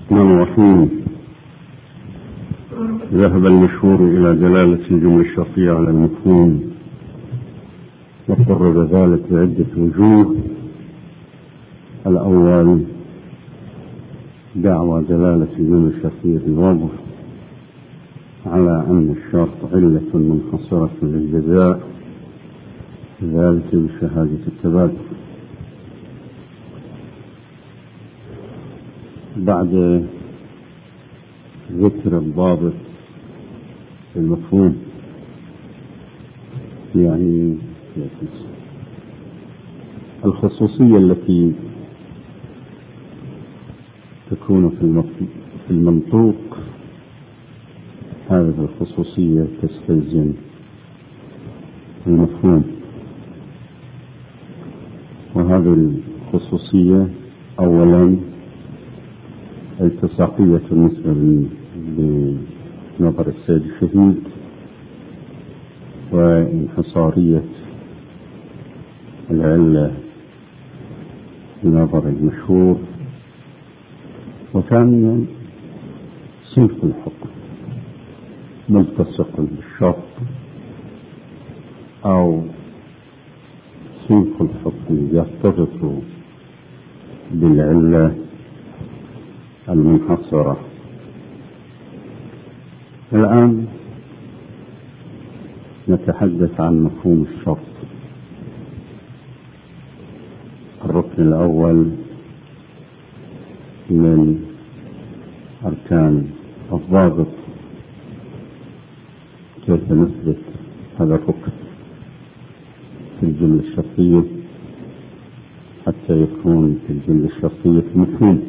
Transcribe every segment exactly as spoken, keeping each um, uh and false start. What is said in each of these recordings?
الرحمن الرحيم. ذهب المشهور إلى دلالة الجملة الشرطية على المفهوم، وقرر ذلك بعدة وجوه. الأول دعوى دلالة الجملة الشرطية بالوضع على أن الشرط علة منحصرة للجزاء، ذلك بشهادة التبادل. بعد ذكر الضابط المفهوم، يعني الخصوصية التي تكون في المنطوق، هذه الخصوصية تستلزم المفهوم، وهذه الخصوصية أولا التصاقية بالنسبة لنظر السيد الشهيد، وانحصارية العلة بنظر المشهور، وثانيا صنف الحكم ملتصق بالشرط أو صنف الحكم يرتبط بالعلة المنحصرة. الآن نتحدث عن مفهوم الشرط. الركن الأول من أركان الضابط، كيف نثبت هذا الركن في الجملة الشرطية حتى يكون في الجملة الشرطية مفهوم.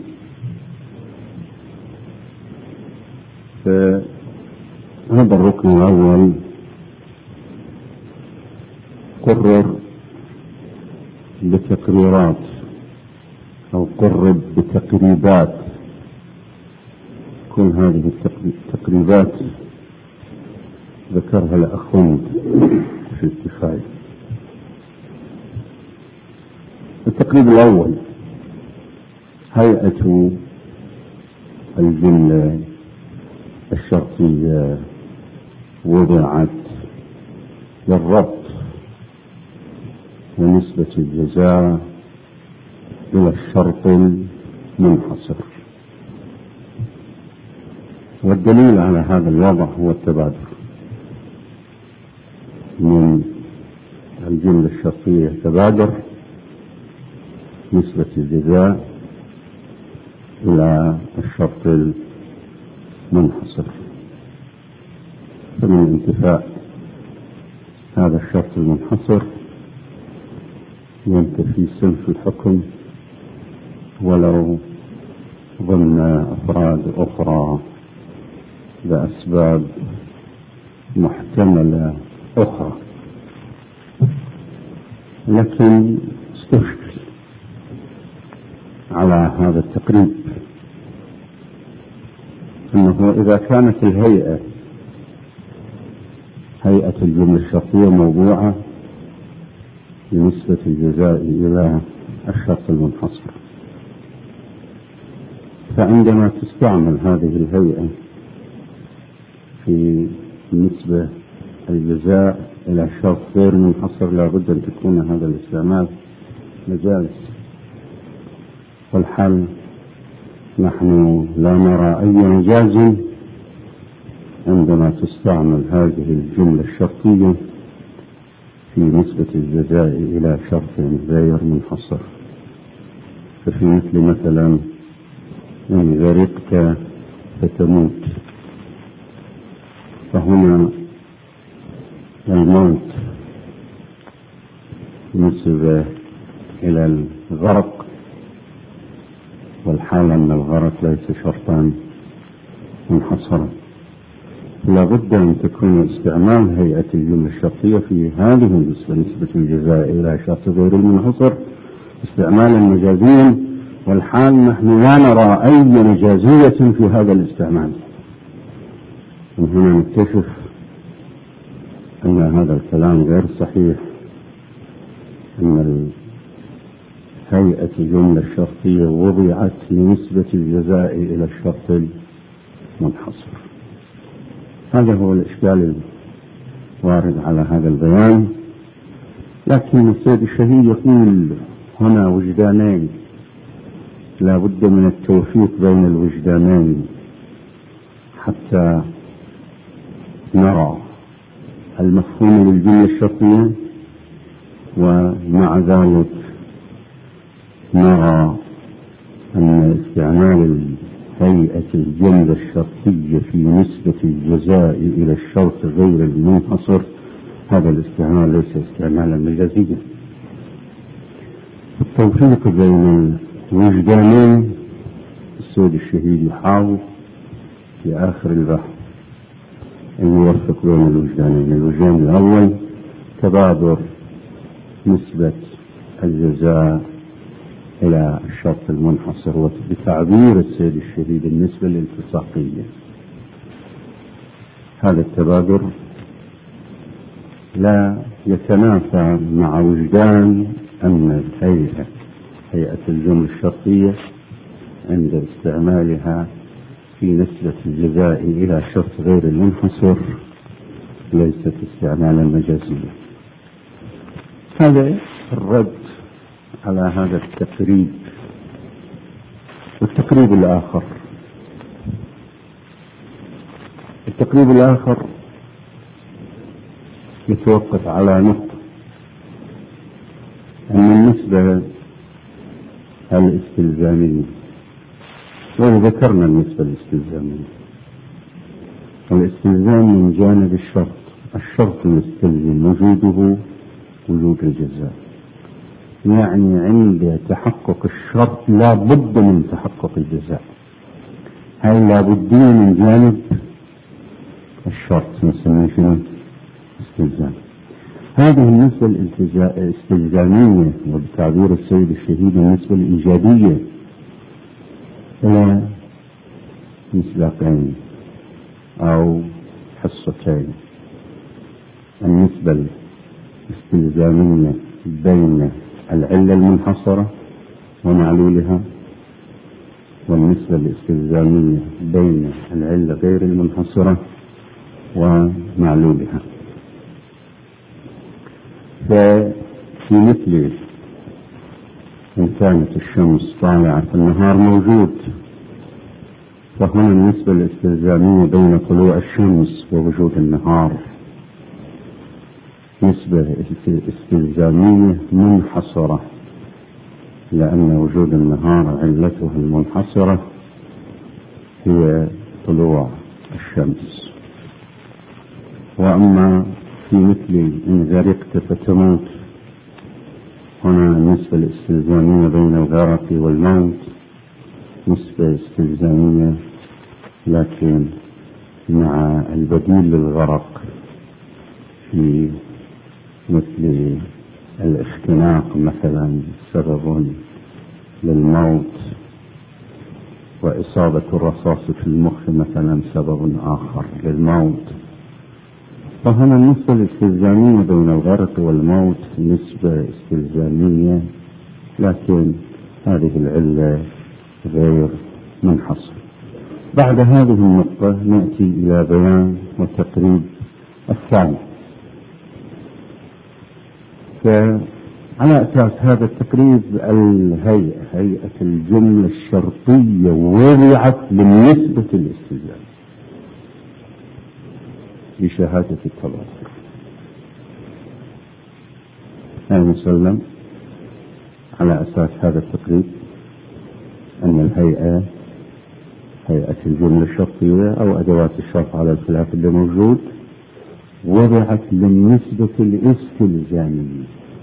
فهذا الركن الأول قرر بتقريرات أو قرب بتقريبات. كل هذه التقريبات ذكرها الأخوند في الكفاية. التقريب الأول هيئة الجملة الشرطية وضعت للربط ونسبة الجزاء إلى الشرط المنحصر، والدليل على هذا الوضع هو التبادل من الجملة الشرطية. تبادر نسبة الجزاء إلى الشرط المنحصر، فمن انتفاء هذا الشرط المنحصر ينتفي صنف الحكم ولو ضمن أفراد أخرى بأسباب محتملة أخرى. لكن استشكل على هذا التقريب أنه إذا كانت الهيئة هيئة الجملة الشرطية موضوعة بنسبة الجزاء إلى الشرط المنحصر، فعندما تستعمل هذه الهيئة في نسبة الجزاء إلى الشرط غير منحصر لا بد أن تكون هذا الاستعمال مجالس. والحل نحن لا نرى أي مجاز عندما تستعمل هذه الجملة الشرطية في نسبة الجزاء إلى شرط غير منحصر. ففي مثل مثلا إن غرقت فتموت، فهنا الموت نسبة إلى الغرق، والحال أن الغرق ليس شرطا منحصرا. لابد أن تكون استعمال هيئة الجملة الشرطية في هذه النسبة نسبة الجزاء إلى شرط غير المنحصر استعمالا مجازيا، والحال نحن لا نرى أي مجازية في هذا الاستعمال. من هنا نكتشف أن هذا الكلام غير صحيح، أن هيئة الجملة الشرطية وضعت لنسبة الجزاء إلى الشرط المنحصر. هذا هو الإشكال الوارد على هذا البيان. لكن السيد الشهيد يقول هنا وجدانين، لا بد من التوفيق بين الوجدانين حتى نرى المفهوم للجملة الشرطية، ومع ذلك نرى أن استعمال هيئة الجملة الشرطية في نسبة الجزاء إلى الشرط غير المنحصر هذا الاستعمال ليس استعمالا مجازيا. التوفيق بين الوجدانين السيد الشهيد يحاول في آخر البحث أن يوفق بين الوجدانين. الوجدان الأول تبادر نسبة الجزاء إلى الشرط المنحصر، وبتعبير السيد الشهيد النسبة الالتصاقية. هذا التبادر لا يتنافى مع وجدان أن الهيئة هيئة الجملة الشرطية عند استعمالها في نسبة الجزاء إلى شرط غير المنحصر ليست استعمالا مجازيا. هذا الرد على هذا التقريب. والتقريب الآخر التقريب الآخر يتوقف على نقطة أن النسبة الاستلزامية، وذكرنا النسبة الاستلزامية، الاستلزام من جانب الشرط، الشرط يستلزم وجوده وجود الجزاء، يعني عند تحقق الشرط لا بد من تحقق الجزاء، هاي لا بدية من جانب الشرط نسميه شنو؟ استلزام. هذه النسبة الاستلزامية وبتعبير السيد الشهيد النسبة الإيجابية إلى مصداقين أو حصتين. النسبة الاستلزامية بين العلة المنحصرة ومعلولها، والنسبة الاستلزامية بين العلة غير المنحصرة ومعلولها. ففي مثل إن كانت الشمس طالعة النهار موجود، فهنا النسبة الاستلزامية بين طلوع الشمس ووجود النهار نسبة استلزامية منحصرة، لأن وجود النهار علته المنحصرة هي طلوع الشمس. وأما في مثل إن غرقت فتموت، هنا النسبة الاستلزامية بين الغرق والموت نسبة استلزامية لكن مع البديل للغرق في مثل الاختناق مثلا سبب للموت، وإصابة الرصاص في المخ مثلا سبب آخر للموت. فهنا النسبة الاستلزامية بين الغرق والموت نسبة استلزامية، لكن هذه العلة غير منحصرة. بعد هذه النقطة نأتي إلى بيان وتقريب الثاني. فعلى أساس هذا التقريب الهيئة هيئة الجملة الشرطية وضعت بالنسبة الاستلزام بشهادة التبادر. أنا مسلم على أساس هذا التقريب أن الهيئة هيئة الجملة الشرطية أو أدوات الشرط على الخلاف اللي موجود وضعت للنسبة الاستلزامية،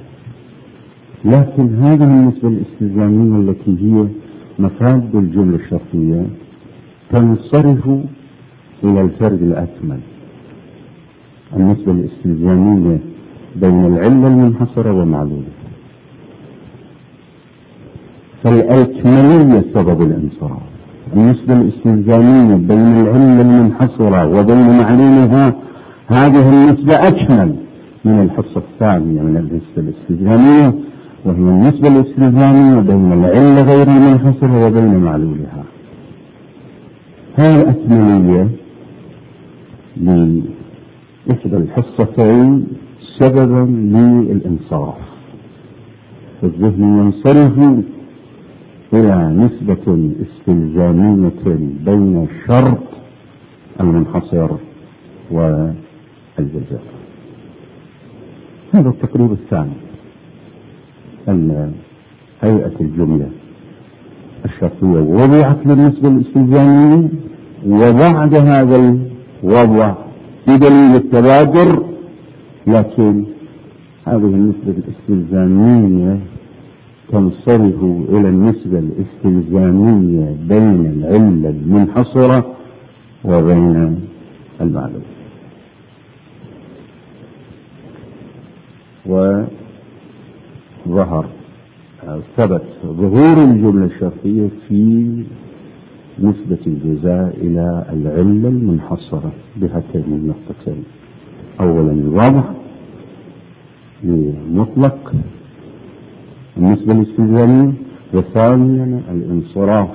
لكن هذه النسبة الاستلزامية التي هي مفاد الجملة الشرطية تنصرف إلى الفرق الأكمل، النسبة الاستلزامية بين العلة المنحصرة ومعلولها. فالأكملية سبب الانصراف. النسبة الاستلزامية بين العلة المنحصرة وبين معلولها هذه النسبة أكمل من الحصة الثانية من النسبة الاستلزامية، وهي النسبة الاستلزامية بين العلة غير المنحصرة وبين معلولها. هذه الأكملية لإحدى الحصتين سببا للانصراف، الذهن ينصرف إلى نسبة استلزامية بين الشرط المنحصر والجزاء. هذا التقريب الثاني، أن هيئة الجملة الشرطية وضعت للنسبة الاستلزامية، وبعد هذا الوضع بدليل التبادر، لكن هذه النسبة الاستلزامية تنصرف إلى النسبة الاستلزامية بين العلة المنحصرة وبين المعلوم. وظهر ثبت ظهور الجملة الشرطية في نسبة الجزاء إلى العلة المنحصرة بهاتين النقطتين: أولا الوضع لمطلق النسبة الاستلزامية، وثانيا الانصراف،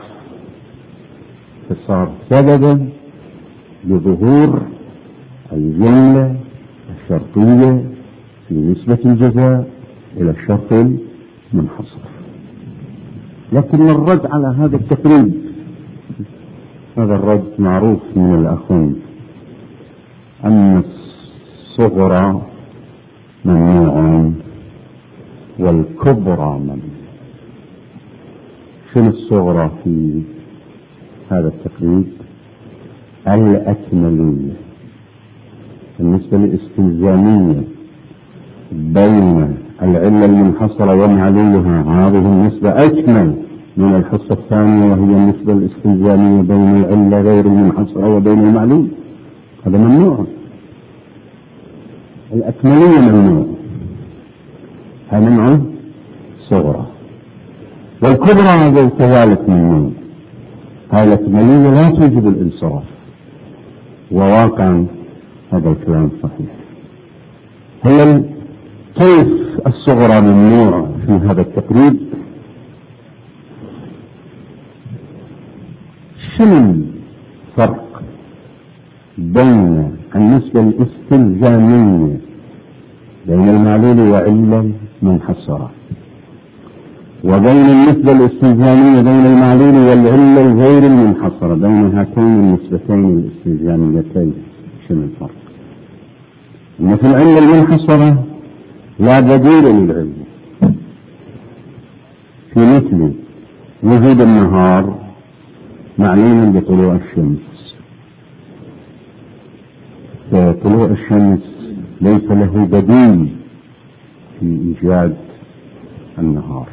فصار سببا لظهور الجملة الشرطية في نسبة الجزاء إلى الشرط المنحصر. لكن الرد على هذا التقريب، هذا الرد معروف من الأخوين، أن الصغرى ممنوع والكبرى ممنوع. شنو الصغرى في هذا التقريب؟ الأكملية، النسبة الاستلزامية بين العلة المنحصرة ومعلولها، هذه النسبة أكمل من الحصة الثانية وهي النسبة الاستلزامية بين العلة غير المنحصرة وبين المعلول. هذا ممنوع، الأكملية ممنوع، هذا منع صغرى. والكبرى هذا كذلك ممنوع، هذه الأكملية لا توجب الانصراف، وواقعا هذا الكلام صحيح. هل كيف الصغرى ممنوع في هذا التقريب؟ شنو الفرق بين النسبة الاستلزامية بين المعلول وعلة منحصرة، وبين النسبة الاستلزامية بين المعلول والعلة الغير المنحصرة، بين هاتين النسبتين الاستلزاميتين؟ شنو الفرق؟ إن في العلة المنحصرة لا بديل للعلة، في مثل وجود النهار معلوم بطلوع الشمس، فطلوع الشمس ليس له بديل في إيجاد النهار.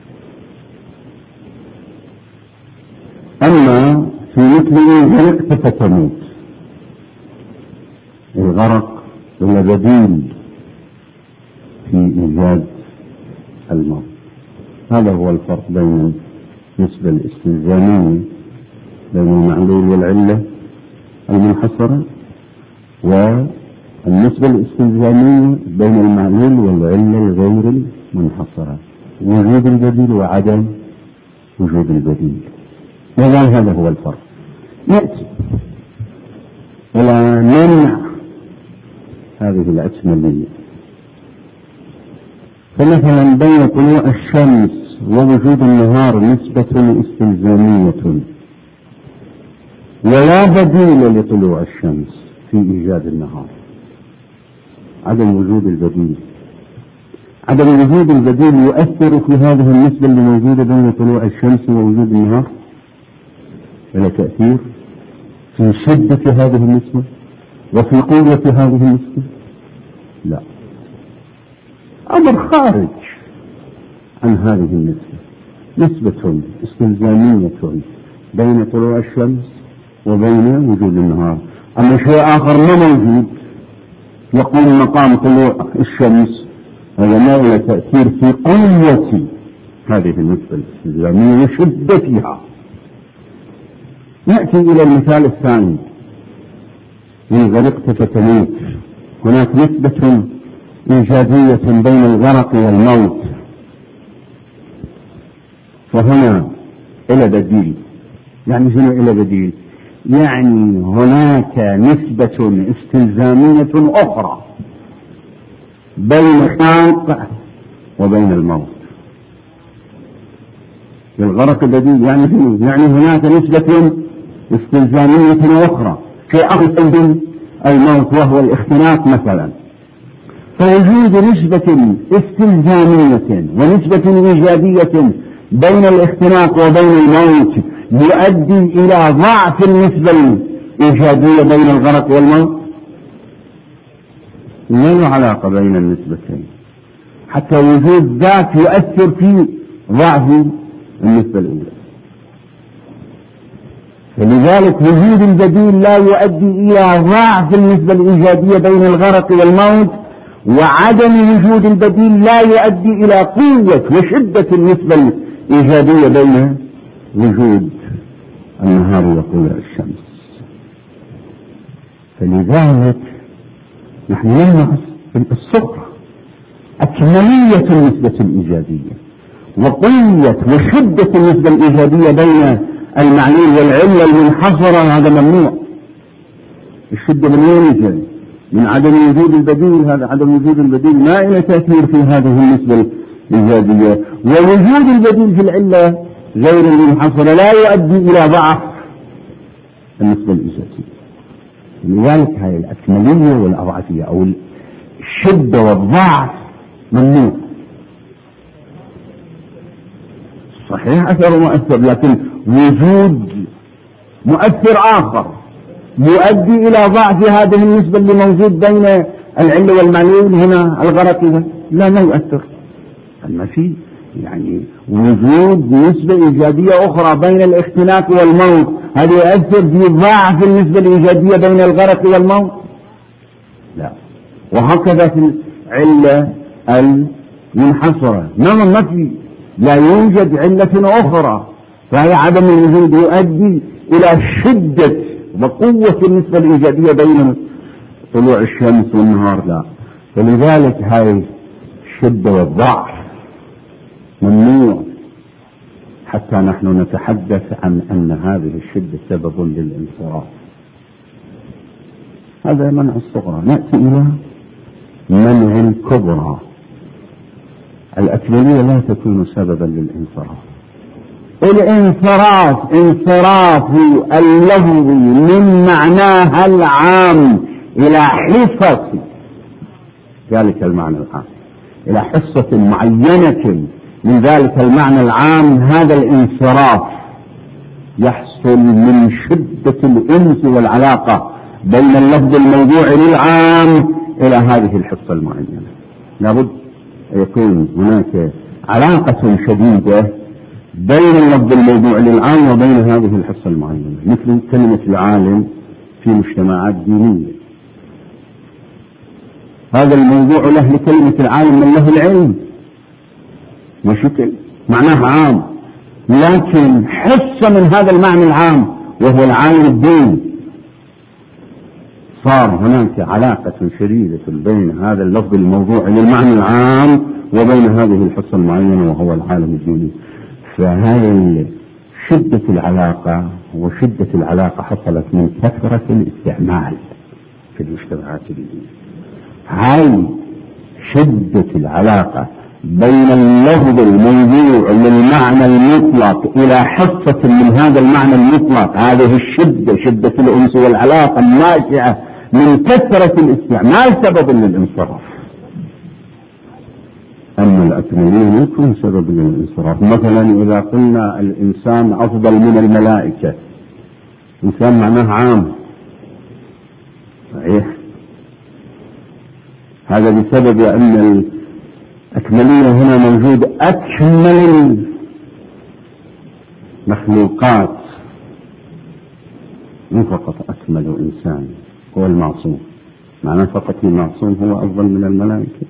أما في مثل غرق فتموت، الغرق له بديل في إيجاد الموت. هذا هو الفرق بين النسبة الاستلزامية بين المعلول والعلة المنحصرة، والنسبة الاستلزامية بين المعلول والعلة الغير المنحصرة، وجود البديل وعدم وجود البديل. إذن هذا هو الفرق. نأتي إلى منع هذه الأكملية. فمثلا بين طلوع الشمس ووجود النهار نسبة استلزامية، ولا بديل لطلوع الشمس في إيجاد النهار. عدم وجود البديل، عدم وجود البديل يؤثر في هذه النسبة اللي موجودة بين طلوع الشمس ووجود النهار إلى تأثير في شدة هذه النسبة وفي قوة هذه النسبة؟ لا، أمر خارج عن هذه النسبة، نسبة استلزامية بين طلوع الشمس وبين وجود النهار. أما شيء آخر ما موجود يقوم مقام طلوع الشمس، هذا ما له تأثير في قوة هذه النسبة الاستلزامية وشدتها. نأتي إلى المثال الثاني: إن غرقت فتموت. هناك نسبة إيجابية بين الغرق والموت، فهنا إلى بديل. يعني شنو إلى بديل؟ يعني هناك نسبة استلزامية أخرى بين الخلق وبين الموت. للغرق بديل يعني شنو؟ يعني هناك نسبة استلزامية أخرى في أصل الموت وهو الاختناق مثلا. فوجود نسبة استلزامية ونسبة إيجابية بين الاختناق وبين الموت يؤدي إلى ضعف النسبة الإيجابية بين الغرق والموت. لا له علاقة بين النسبتين، حتى وجود ذات يؤثر في ضعف النسبة الأولى. فلذلك وجود البديل لا يؤدي إلى ضعف النسبة الإيجابية بين الغرق والموت، وعدم وجود البديل لا يؤدي إلى قوة وشدة النسبة الإيجابية بين وجود النهار وطلوع الشمس. فلذلك نحن نلمس الصغرى أكملية النسبة الإيجابية وقوة وشدة النسبة الإيجابية بين المعلول والعلة المنحصرة. هذا ممنوع. الشدة من وين جاي؟ من عدم وجود البديل. هذا عدم وجود البديل ما له تأثير في هذه النسبة الإيجابية، ووجود البديل في العلة غير المنحصرة لا يؤدي إلى ضعف النسبة الإيجابية. لذلك هذه الأكملية والأضعفية أو الشدة والضعف ممنوع. صحيح أثر مؤثر، لكن وجود مؤثر آخر يؤدي إلى ضعف هذه النسبة اللي موجود بين العلة والمعلول هنا الغرق لا ما يؤثر. ما في يعني وجود نسبة إيجابية أخرى بين الاختناق والموت هذا يؤثر في ضعف النسبة الإيجابية بين الغرق والموت؟ لا. وهكذا في العلة المنحصرة ما في لا يوجد علة أخرى، فهي عدم الوجود يؤدي إلى شدة وقوة النسبة الإيجابية بين طلوع الشمس والنهار. لا. فلذلك هاي الشدة والضعف ممنوع، حتى نحن نتحدث عن أن هذه الشدة سبب للانصراف. هذا منع الصغرى. نأتي إلى منع الكبرى. الأكملية لا تكون سببا للانصراف. الانصراف انصراف اللفظ من معناها العام إلى حصة ذلك المعنى العام، إلى حصة معينة من ذلك المعنى العام. هذا الانصراف يحصل من شدة الأنس والعلاقة بين اللفظ الموضوع للعام إلى هذه الحصة المعينة. لابد يكون هناك علاقة شديدة بين اللفظ الموضوع للعام وبين هذه الحصة المعينة، مثل كلمة العالم في مجتمعات دينية. هذا الموضوع له لكلمة العالم من له العلم وشكل معناه عام، لكن حصة من هذا المعنى العام وهو العالم الدين. صار هناك علاقة شديدة بين هذا اللفظ الموضوع للمعنى العام وبين هذه الحصة المعينة وهو العالم الديني. فهذه شدة العلاقة وشدة العلاقة حصلت من كثرة الاستعمال في المجتمعات الدينية. هاي شدة العلاقة بين اللفظ الموضوع للمعنى المطلق إلى حصة من هذا المعنى المطلق، هذه الشدة شدة الأنس والعلاقة الناشئة من كثرة الاستعمال سبب للانصراف. أما الأكملية لا يكون سبب للانصراف. مثلا إذا قلنا الإنسان أفضل من الملائكة، إنسان معناه عام صحيح، هذا بسبب أن الأكملية هنا موجود أكمل المخلوقات، مو فقط أكمل إنسان هو المعصوم، معناه فقط المعصوم هو أفضل من الملائكة،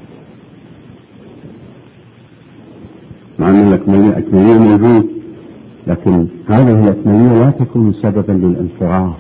مع أن الأكملية أكملية موجود، لكن هذه الأكملية لا تكون سببا للانصراف.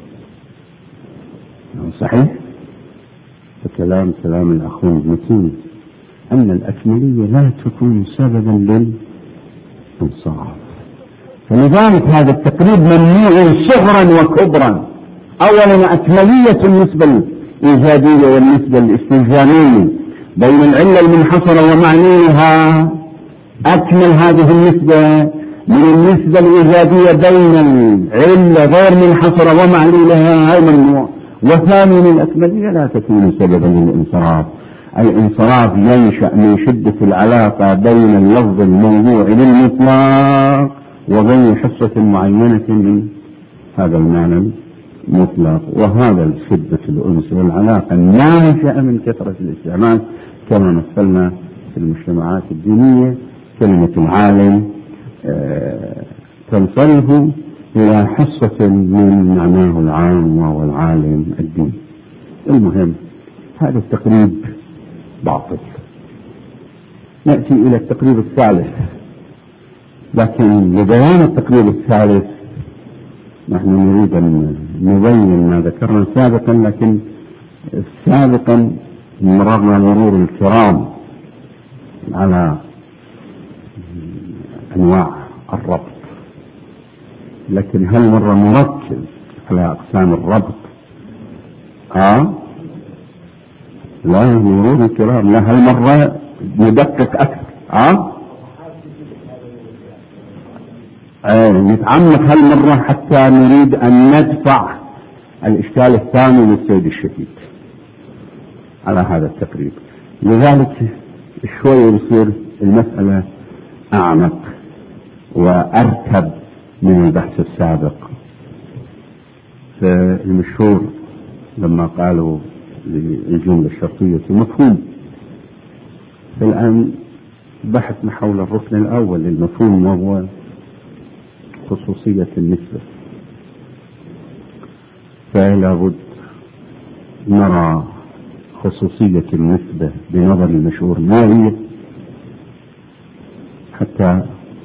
صحيح فكلام كلام الأخوان متين أن الأكملية لا تكون سببا انصاف. فلذلك هذا التقريب ممنوع صغرا وكبرا. اولا اكملية النسبة الايجابية والنسبة الاستلزامية بين العلة المنحصرة ومعلولها اكمل هذه النسبة من النسبة الايجابية بين العلة غير منحصرة ومعلولها، هاي ممنوع. وثانيا الأكملية لا تكون سببا للانصراف. الانصراف ينشأ من شدة العلاقة بين اللفظ الموضوع للمطلق وبين حصة معينة من هذا المعنى المطلق، وهذا شدة الأنس والعلاقة ناشئة من كثرة الاستعمال كما مثلنا في المجتمعات الدينية. كلمة العالم آه تنصرف إلى حصة من معناه العام وهو العالم الدين. المهم هذا التقريب باطل. نأتي إلى التقريب الثالث، لكن لبيان التقريب الثالث نحن نريد أن نبين ما ذكرنا سابقا، لكن سابقا مررنا مرور الكرام على أنواع الربط، لكن هل مرة نركز على أقسام الربط؟ آه لا مرور الكرام، لا هل مرة ندقق أكثر؟ آه آه نتعمق هالمرة حتى نريد أن ندفع الإشكال الثاني للسيد الشهيد على هذا التقريب. لذلك شوية يصير المسألة أعمق وأركب من البحث السابق. فالمشهور لما قالوا للجملة الشرطية مفهوم، فالآن بحثنا حول الركن الأول للمفهوم وهو خصوصية النسبة. فلا بد نرى خصوصية النسبة بنظر المشهور ما هي حتى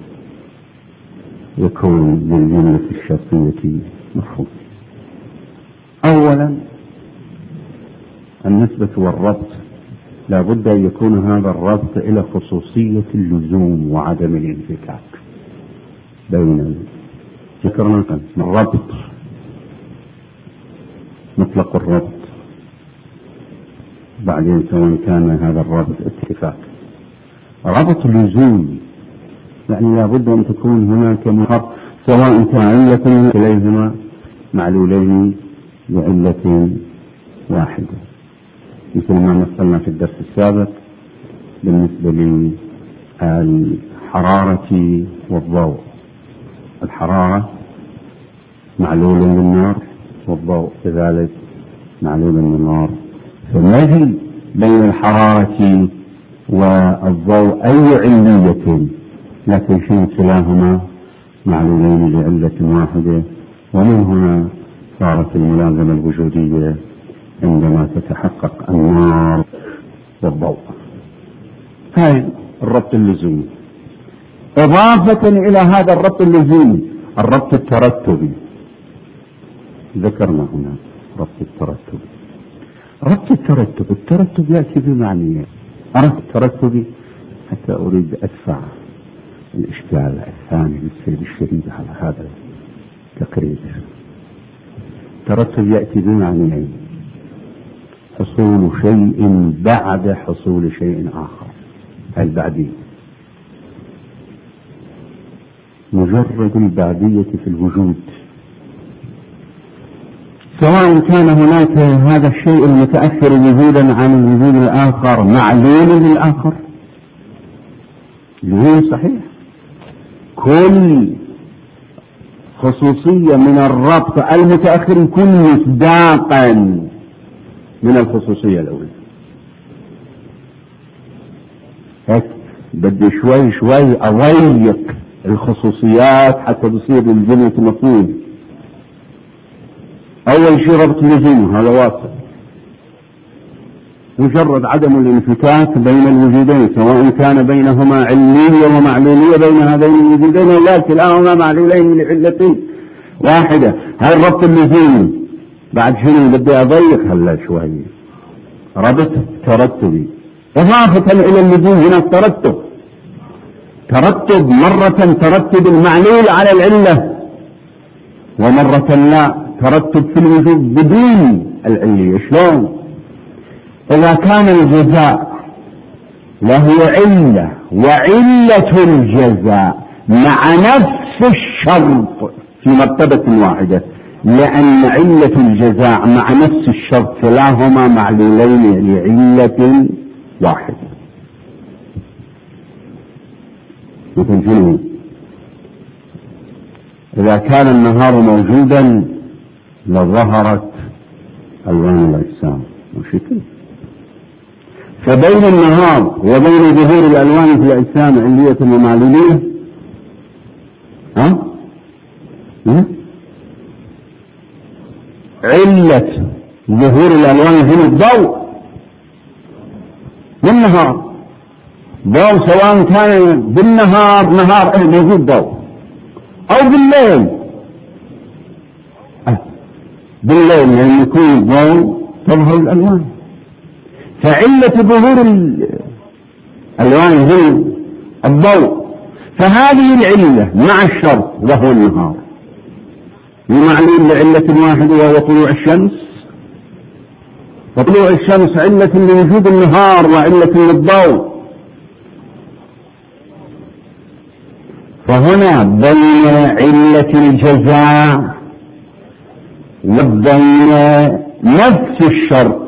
يكون للجملة الشرطية مفهوم. أولا النسبة والربط لا بد أن يكون هذا الربط إلى خصوصية اللزوم وعدم الانفكاك بين ذكرنا الربط مطلق الربط، بعدين سواء كان هذا الربط اتفاق. ربط اللزوم يعني لا بد أن تكون هناك مربط سواء كان علة إليهما معلولين لعلة واحدة، مثل ما مثلنا في الدرس السابق بالنسبة للحرارة والضوء. الحرارة معلول للنار والضوء كذلك معلول للنار، فالنجي بين الحرارة والضوء أي علية، لكن شيء كلاهما معلولين لعلة واحدة، ومن هنا صارت الملازمة الوجودية عندما تتحقق النار والضوء. هاي الربط اللزومي. إضافة إلى هذا الربط اللزومي الربط الترتبي، ذكرنا هنا ربط الترتبي. ربط الترتب الترتب يأتي بمعنيين. ربط الترتبي حتى أريد أدفع الإشكال الثاني للسيد الشهيد على هذا التقرير. الترتب يأتي بمعنيين: حصول شيء بعد حصول شيء آخر، البعدية، مجرد البعدية في الوجود، سواء كان هناك هذا الشيء المتأثر وجودا عن الوجود الآخر معلول للآخر. الوجود صحيح، كل خصوصية من الربط المتأخر يكون مصداقا من الخصوصية الأولى. هيك بدي شوي شوي أضيق الخصوصيات حتى تصير الجملة مفهوم. أول شيء ربط اللزوم، هذا واضح، مجرد عدم الانفكاك بين الوجودين، سواء كان بينهما علمية ومعلولية بين هذين الوجودين ولا كلاهما معلولين لعلة واحدة. هاي الربط اللزوم. بعد شنو بدي أضيق هلا شوي، ربط ترتبي إضافة إلى اللزوم هنا الترتب. ترتب مرة ترتب المعلول على العلة، ومرة لا ترتب في الوجود بدون العلية. شلون؟ إذا كان الجزاء له علة وعلة الجزاء مع نفس الشرط في مرتبة واحدة، لأن علة الجزاء مع نفس الشرط كلاهما معلولين لعلة واحدة. مثل شنو؟ إذا كان النهار موجودا لظهرت ألوان الأجسام وشكل، فبين النهار وبين ظهور الألوان في الأجسام علية ومعلولية. ها؟ علة ظهور الألوان في الضوء والنهار، ضوء سواء كان بالنهار نهار موجود ضوء أو بالليل. أه. بالليل يعني يكون ضوء تظهر الألوان، فعلة ظهور الألوان هي الضوء، فهذه العلة مع الشرط وهو النهار بمعنى لعلة واحدة وهو طلوع الشمس، وطلوع الشمس علة لوجود النهار وعلة للضوء. فهنا بين علة الجزاء وبين نفس الشرط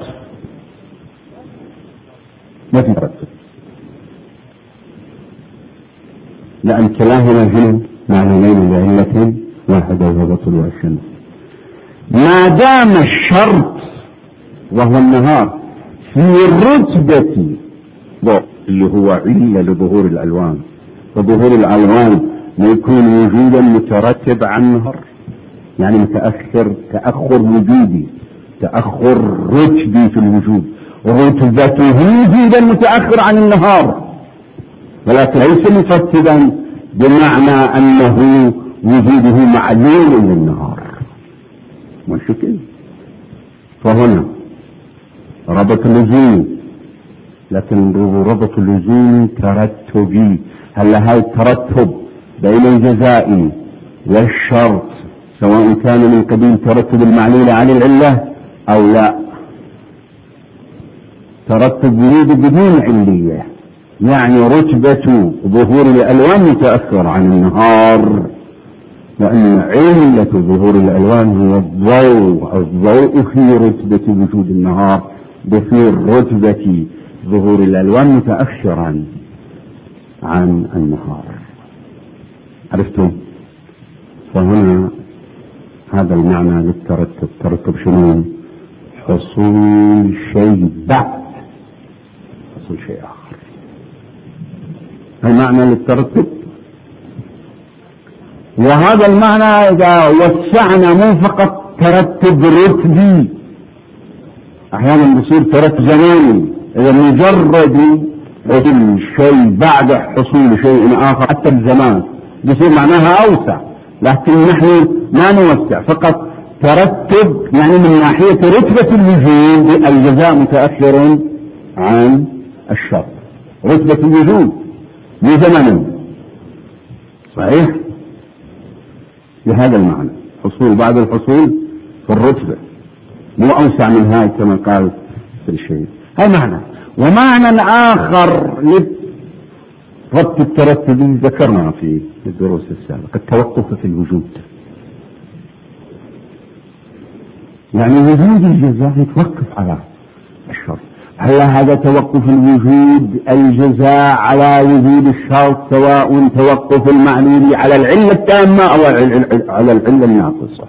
ما في ترتب، لأن كلاهما جنب معلولين لعلة واحدة وهو طلوع الشمس. ما دام الشرط وهو النهار في الرتبة اللي هو علة لظهور الألوان، وظهور الألوان ما يكون وجودا مترتب عن النهار، يعني متأخر تأخر وجودي، تأخر رتبي في الوجود، رتبته وجودا متأخر عن النهار، ولكن ليس مترتبا بمعنى أنه وجوده معلول للنهار والشكل. فهنا ربط اللزوم، لكن ربط اللزوم ترتبي. هل هاي الترتب بين الجزاء والشرط سواء كان من قبيل ترتب المعلول على العلة أو لا، ترتب وجود بدون علية، يعني رتبة ظهور الألوان متأخر عن النهار، لأن علة ظهور الألوان هو الضوء، الضوء في رتبة وجود النهار، بفي رتبة ظهور الألوان متأخرا عن النهار. عرفتم؟ فهنا هذا المعنى للترتب. ترتب شنو؟ حصول شيء بعد حصول شيء آخر. المعنى للترتب، وهذا المعنى إذا وسعنا مو فقط ترتب رتبي، أحيانا بصير ترتب زماني، إذا مجرد حصول شيء بعد حصول شيء آخر حتى الزمان بصير معناها أوسع، لكن نحن ما نوسع، فقط ترتب يعني من ناحية رتبة الوجود الجزاء متأخر عن الشرط، رتبة الوجود بزمن صحيح بهذا المعنى، حصول بعد الحصول في الرتبة، مو أوسع من هاي كما قال في الشيء. هاي معنى. ومعنى آخر لربط الترتب ذكرنا في الدروس السابقة، التوقف في الوجود، يعني وجود الجزاء يتوقف على الشرط. هل هذا توقف الوجود الجزاء على وجود الشرط سواء توقف المعلول على العلة التامة أو على العلة الناقصة؟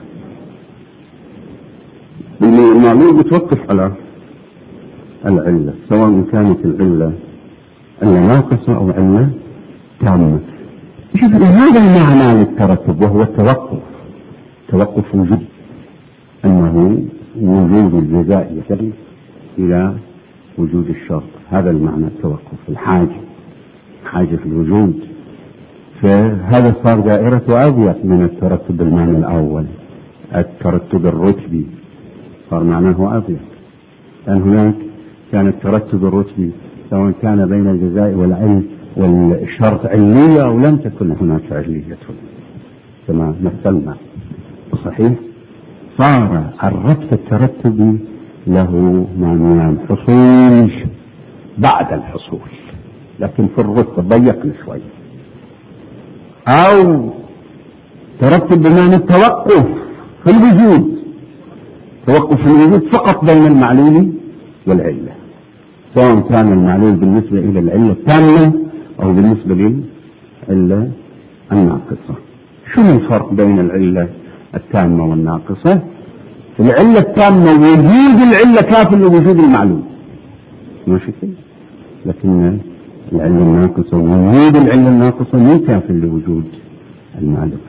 المعلول يتوقف على العلة سواء كانت العلة علة ناقصة أو علة تامة. شوف هذا المعنى للترتب وهو التوقف، توقف وجود، أنه وجود الجزاء يتم إلى وجود الشرط، هذا المعنى التوقف، الحاجة حاجة في الوجود. فهذا صار دائرة أضيق من الترتب بالمعنى الأول، الترتب الرتبي صار معناه أضيق، لأن هناك كان الترتب الرتبي سواء كان بين الجزاء والعلم والشرط علية أو لم تكن هناك علية كما مثلنا. صحيح، صار الربط الترتبي له معنى حصول بعد الحصول، لكن في الربط ضيقنا شوي، أو ترتب بمعنى التوقف في الوجود، توقف في الوجود فقط بين المعلول والعلة، سواء كان المعلول بالنسبة إلى العلة التامة أو بالنسبة للعلة الناقصة. شو الفرق بين العلة التامة والناقصة؟ العلة التامة وجود العلة كاف لوجود المعلول، ماشي كده، لكن العلة الناقصة وجود العلة الناقصة مو كاف لوجود المعلول.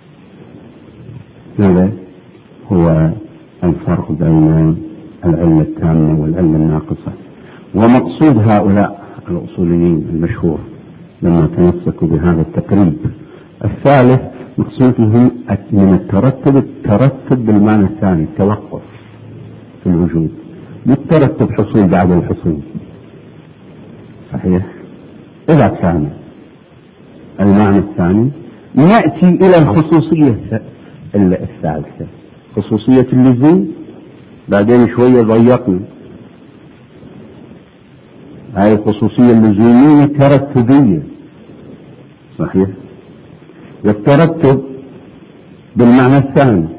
هذا هو الفرق بين العلة التامة والعلة الناقصة. ومقصود هؤلاء الأصوليين المشهور لما تمسكوا بهذا التقريب الثالث، مقصودهم من الترتب الترتب بالمعنى الثاني، التوقف في الوجود، بالترتب حصول بعد الحصول. صحيح، إذا كان المعنى الثاني نأتي إلى الخصوصية الثالثة، خصوصية اللزوم. بعدين شوية ضيقنا هاي الخصوصية اللزومية ترتبية. صحيح، والترتب بالمعنى الثاني.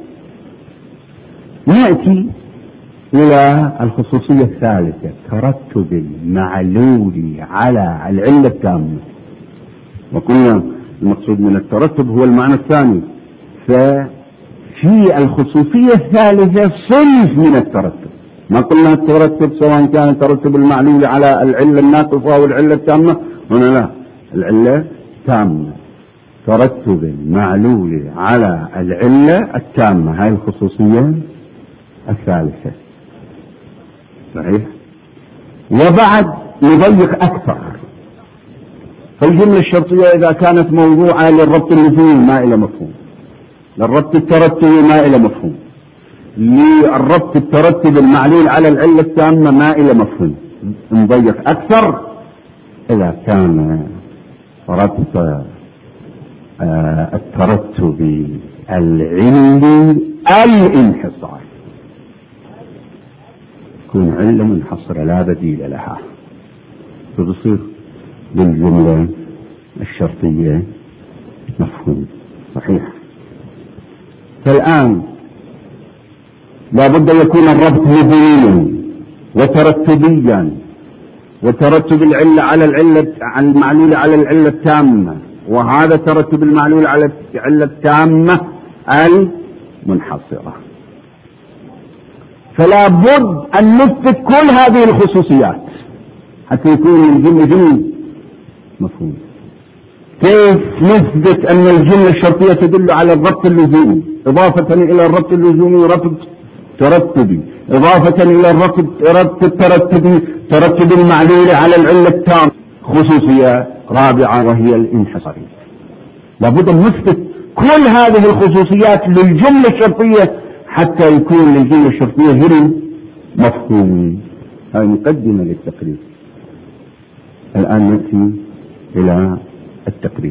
نأتي إلى الخصوصية الثالثة، ترتب المعلول على العلة التامة. وقلنا المقصود من الترتب هو المعنى الثاني، ففي الخصوصية الثالثة صنف من الترتب. ما قلنا الترتب سواء كان ترتب المعلول على العلة الناقصة أو العلة التامة، هنا لا، العلة تامة، ترتب المعلول على العلة التامة، هاي الخصوصية الثالثة. صحيح، وبعد نضيق أكثر، فالجملة الشرطية إذا كانت موضوعة للربط اللزومي ما إلى مفهوم، للربط الترتبي ما إلى مفهوم، للربط الترتب المعلول على العلة التامة ما إلى مفهوم. نضيق أكثر إذا كان ربط آه الترتب العلي الانحصار، تكون علة منحصرة لا بديل لها، فتصير بالجملة الشرطية مفهوم. صحيح، فالآن لابد يكون الربط مبنيا وترتبيا، وترتب العلة على العلة على المعلول على العلة التامة، وهذا ترتب المعلول على العلة التامة المنحصرة. فلا بد أن نثبت كل هذه الخصوصيات حتى يكون الجملة جملة مفهوم. كيف نثبت أن الجملة الشرطية تدل على الربط اللزومي إضافة إلى الربط اللزومي ربط ترتبي، إضافة إلى الربط الترتبي ترتب المعلول على العلة التامة. خصوصية رابعة وهي الانحصارية. لابد أن نثبت كل هذه الخصوصيات للجملة الشرطية حتى يكون للجملة الشرطية غير مفهوم. هذه مقدمة للتقريب. الآن نأتي إلى التقريب.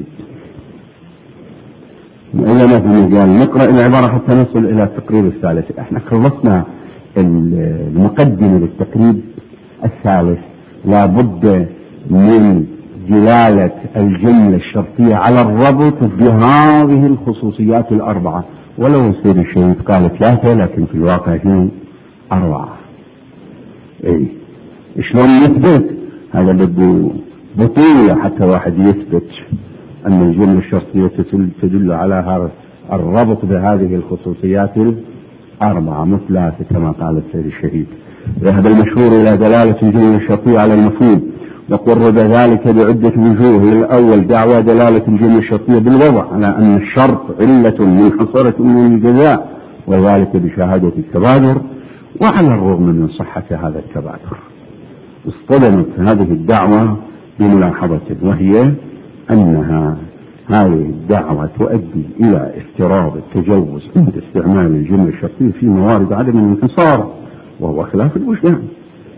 إذا ما في مجال نقرأ العبارة حتى نصل إلى التقريب الثالث. احنا خلصنا المقدمة للتقريب الثالث. لا بد من دلالة الجملة الشرطية على الربط بهذه الخصوصيات الأربعة، ولو يصير الشيء قال ثلاثة لكن في الواقع هي أربعة. إيه شلون نثبت؟ هذا بده بطولة حتى واحد يثبت أن الجملة الشرطية تدل على هذا الربط بهذه الخصوصيات الأربعة مو ثلاثة كما قال السيد الشهيد. ذهب المشهور إلى دلالة الجملة الشرطية على المفهوم، وقرب ذلك بعدة وجوه. الأول دعوى دلالة الجملة الشرطية بالوضع على أن الشرط علة منحصرة من الجزاء، وذلك بشهادة التبادر، وعلى الرغم من صحة هذا التبادر اصطدمت هذه الدعوة بملاحظة، وهي أنها هذه الدعوة تؤدي إلى افتراض التجوز عند استعمال الجملة الشرطية في موارد عدم الانحصار، وهو خلاف الوجدان.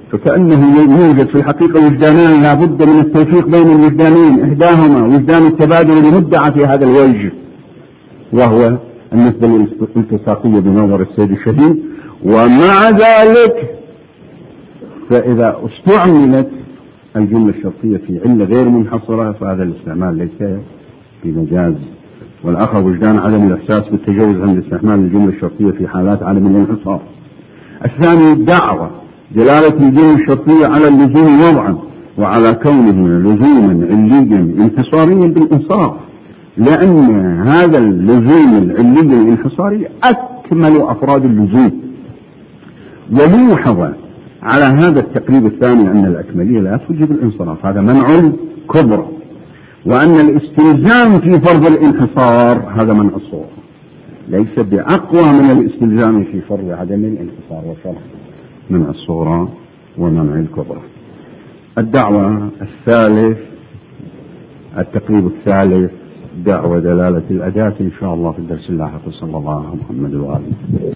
فكأنه يوجد في الحقيقة وجدانان لا بد من التوفيق بين الوجدانين، إحداهما وجدان التبادل المدعى في هذا الوجه، وهو النسبة الالتصاقية بنظر السيد الشهيد. ومع ذلك فإذا استعملت الجملة الشرطية في علة غير منحصرة فهذا الاستعمال ليس بمجاز. والآخر وجدان عدم الإحساس بالتجوز عند استعمال الجملة الشرطية في حالات عدم الانحصار. الثاني الدعوة دلالة الجملة الشرطية على اللزوم وضعا وعلى كونه لزوما عليا انحصاريا بالإنصاف، لأن هذا اللزوم العلي الانحصاري أكمل أفراد اللزوم. وموحظ على هذا التقريب الثاني أن الأكملية لا توجب الانصراف، هذا منع كبرى، وأن الاستلزام في فرض الانحصار هذا منع الصورة، ليس بأقوى من الاستلزام في فرض عدم الانحصار وشرح منع الصورة ومنع الكبرى. الدعوة الثالث التقريب الثالث دعوة دلالة الأداة إن شاء الله في الدرس اللاحق. صلى الله على محمد وآله.